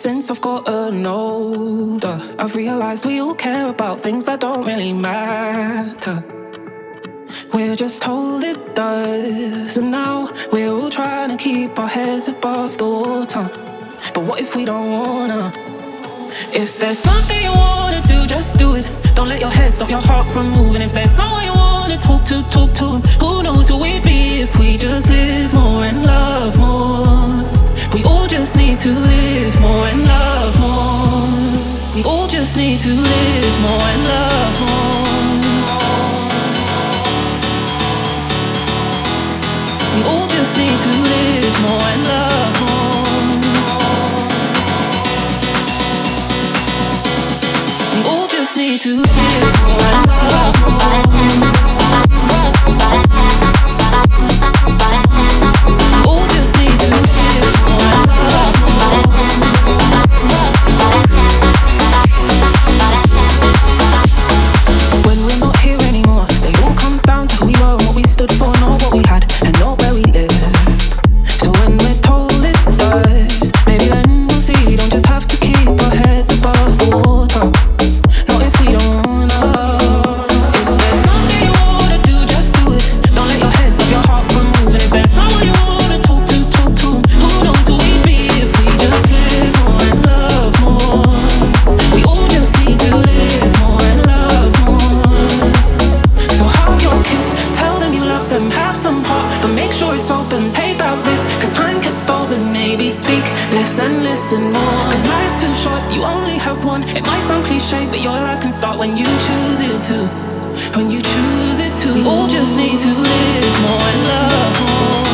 since I've gotten older, I've realized we all care about things that don't really matter. We're just told it does, and now we're all trying to keep our heads above the water. But what if we don't wanna? If there's something you wanna do, just do it. Don't let your head stop your heart from moving. If there's someone you wanna talk to, talk to. Who knows who we'd be if we just live more and love more. We all just need to live more and love more. We all just need to live more and love more. We all just need to live more and love more. We all just need to live more and love more. We all just need to live more and love more. When we're not here anymore, it all comes down to who we were and what we stood for, not what we had and not where we lived. So when we're told it does, maybe then we'll see we don't just have to keep our heads above the water. Not if we don't wanna. If there's something you wanna do, just do it. Don't let your head stop your heart from moving. If there's someone you wanna talk to, talk to. Who knows who we'd be if we just live more and love more. We all just need to live more and love more. So hug your kids, tell them you love them, have some heart, but make sure it's open, take that risk. Cause time gets stolen, maybe speak less and listen more. Cause life's too short, you only have one. It might sound cliche, but your life can start when you choose it to. When you choose it to. We all just need to live more and love more.